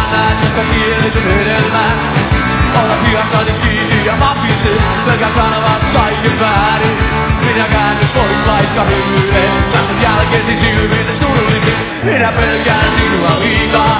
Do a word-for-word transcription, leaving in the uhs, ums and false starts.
näet, jotka kielityn hedelmään. Olla hiassani kiinni ja mapisi, pelkän kanavat kaiken väärin. Minä käännys pois vaikka hymyilen, katson jälkeesi silmiin surullisin. Minä pelkään sinua liikaa.